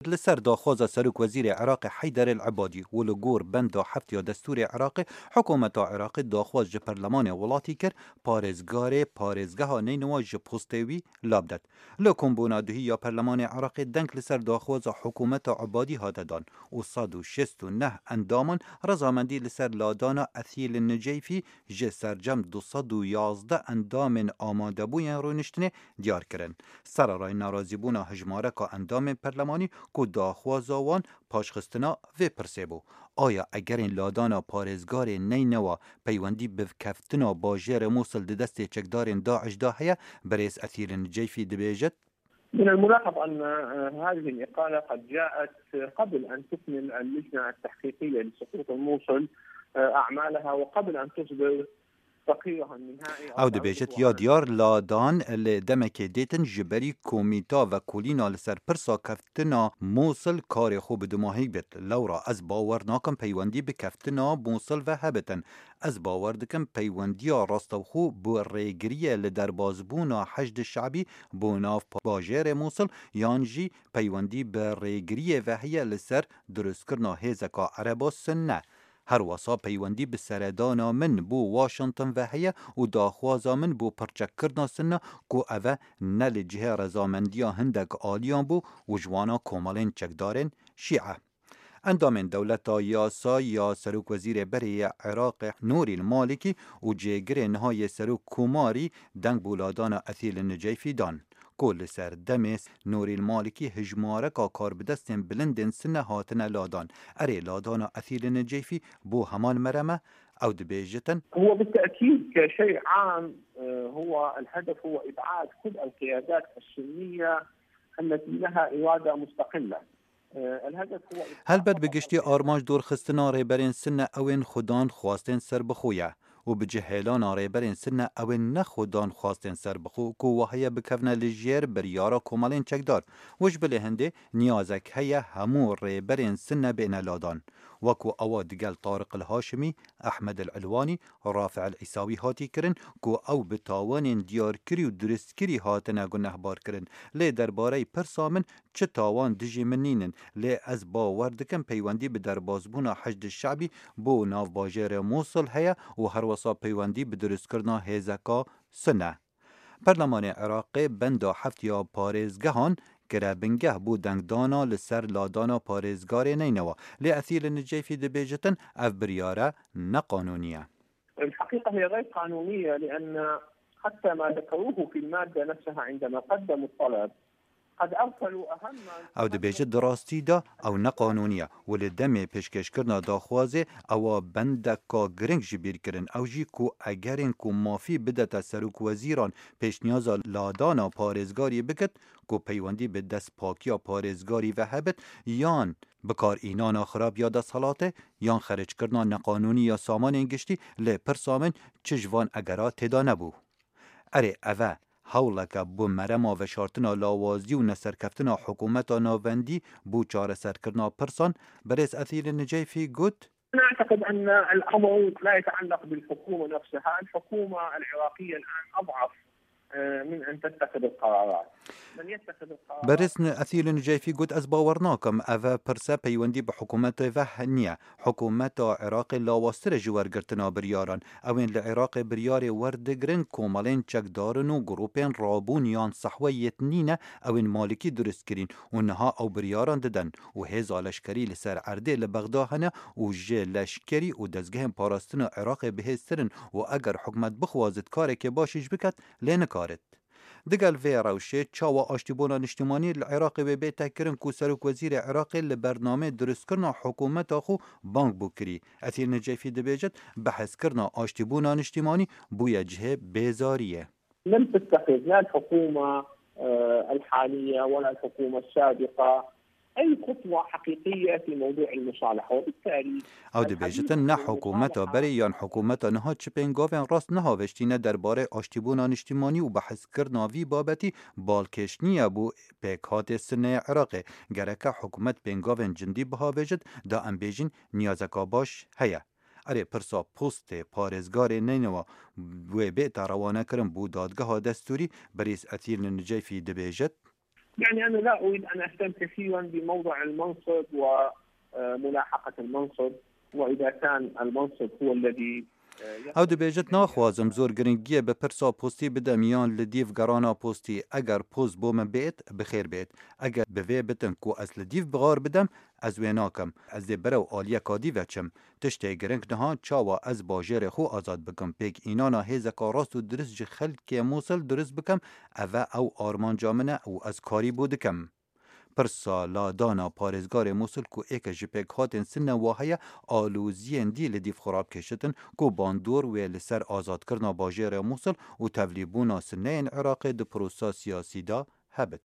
لسر داخواز سروک وزیر عراق حیدر العبادی و لگور بند حفت یا دستور عراق حکومت عراق داخواز جه پرلمان ولاتی کر پارزگاه نینوا جه پوستوی لابدد. لکن بونادهی یا پرلمان عراق دنک لسر داخواز حکومت عبادی هاددان و 169 اندامان رضامندی لسر لادانا اثیل نجیفی جه سرجم 211 اندام آماده بوین رو نشتنه دیار کرن. سر رای نارازی بونا هجماره که اندام پرلمانی که داخوازاوان پاشخستنا و پرسه بو. آیا اگر این لادانا پارزگار نینوا پیوندی بکفتنا باجر موصل دست چکدار داعش داهیه برئیس اثیر نجیفی دبیجت؟ من الملاحظ أن هذه الإقالة قد جاءت قبل أن تكمل اللجنة التحقيقية لسقوط الموصل أعمالها وقبل أن تصدر او دبیجت یا دیار لادان لدمک دیتن جبری کومیتا و کولینا لسر پرسا کفتنا موصل کار خوب دماهی بیت لورا از باور ناکم پیوندی به کفتنا موصل و هبتن از باور دکم پیوندی راستو خو بو ریگریه لدربازبونا حشد شعبی بو ناف باجر موصل یانجی پیوندی به ریگریه و هی لسر درست کرنا هیزکا عربا سنه هر وصا پیوندی به سردانا من بو واشنطن و هیا و داخوازا من بو پرچک کردنا سنه کو اوه نل جه رزامندیا هندک آلیان بو و جوانا کومالین چکدارن شیعه. اندام دولتا یاسا یا سروک وزیر بری عراق نوری المالکی و جیگر نهای سروک کوماری دنگ بولادان اثیل نجیفی دان. کل سر دمس نوری المالکی هجماره کا کار بدستن بلندن سنه هاتن لادان. اری لادان اثیل نجیفی بو همان مرمه او دبیجتن؟ هو بالتأكيد كشيء عام هو الهدف هو إبعاد كل القيادات السنية التي لها إرادة مستقلة. هل بد بگشتی آرماج دور خستنا ریبرین سنه اوین خودان خواستن سر بخویه و بجهلان ریبرین سنه اوین نخودان خواستن سر بخو کو وحیا بکفنه لجیر بریارا کومالین چکدار وش بله هنده نیازک هیا همو ریبرین سنه بین لادان وكو أوا دقال طارق الهاشمي أحمد العلواني رافع العيساوي هاتي كرن كو أو بتاوان ديار كري و درست كري هاتنا قنه بار كرن لي درباري پرسامن چه تاوان دجي منينن لي از باوردكم پيواندي بدربازبونا حشد الشعبي بو ناف باجير موصل هيا و هر وصا پيواندي بدرست كرنا هيزكا سنه. پرلمان عراق بندا حفت یا پارزگهان گرابنگه بو دنگدانا لسر لادانا پارزگار نینوا لأثيل النجيفي دبيجتن اف بريارة نقانونية. الحقيقة هي غير قانونية لأن حتى ما ذكروه في المادة نفسها عندما قدموا الطلب قد أرسلوا أهم او دبيجت دراستی دا او نقانونية ولدم پیشکش کرنا داخوازه او بندکا گرنگ جبیر کرن او جی کو اگرین کو مافی بدتا سروک وزیران پیش نیازا لادانا پارزگاری بکت کو پیوندی به دست پاکیا پارزگاری و هبت یان بکار اینانا خراب یا دست حالاته یان خرج کرنا نقانونی یا سامان انگشتی لی پرسامن چجوان اگرا تدا نبو. اره اوه حولک بو مرما و شارتنا لاوازی و نسرکفتنا حکومتا ناوندی بو چاره سرکرنا پرسان برس اثیر النجيفي قد؟ أنا أعتقد أن الأمر لا يتعلق بالحكومة نفسها. الحكومة العراقية الآن أضعف من أن تتخذ القرارات. من يتخذ القرارات برسن اثيل النجيفي قد از باورناكم اوا پرسا پیوندی به حکومت وحنیه حکومت عراق لاواستر جوار گرتنا بریاران اوین لعراق بریار وردگرن کومالین چکدارن و گروپین رابونیان صحویت نینه اوین مالکی درست کرین و نها او بریاران ددن و هزا لشکری لسر عرده لبغداهنه و جه لشکری و دزگه پاراستن عراق بهسترن و اگر حکومت بخوازد کاره که باشش بکت لینکارد. دقل في روشة تشاوى اشتبونا نجتماني العراق ببيتا كرن كو سروك وزير عراقي لبرنامه درست كرنا حكومة اخو بانك بوكري اثير نجيفي دبيجت بحث كرنا اشتبونا نجتماني بويا جهة بيزارية. لم تتخذ لا الحكومة الحالية ولا الحكومة السابقة أي خطوة حقيقية في موضوع المصالحة وبالتالي او دبیجتن نه حکومتا بری یان حکومتا نها چپنگاوین راست نها وشتینه درباره آشتیبونا نشتیمانی و بحث کرناوی بابتی بالکشنیه بو پیکات سنه عراقه گرکه حکومت پنگاوین جندی بها وجد دا ام بیجین نیازکا باش هیا. اره پرسا پوست پارزگار نینوا و بیتا روانه کرن بو دادگاه دستوری بریس اثیر النجيفي دبیجت يعني أنا لا أريد أن أهتم كثيرا بموضع المنصب وملاحقة المنصب، وإذا كان المنصب هو الذي او دبیجت ناخوازم زور گرنگیه به پرسا پستی بدم یان لدیف گرانا پستی اگر پوست بوم بیت بخیر بیت اگر به وی بتن کو از لدیف بغار بدم از ویناکم از دی برو آلیا کادی وچم تشتی گرنگ نها چاوا از باجر خو آزاد بکم پیک اینانا هیزکا راست و درست جی خلق موصل درست بکم او آرمان جامنه او از کاری بودکم پرسا لادانا پارزگار موصل کو ایک جپک هاتن سن واهیا آلوزین دی لدیف خراب کشتن کو باندور و لسر آزاد کرنا باجر موصل و تبلیبونا سنین عراق د پروسا سیاسی دا هبت.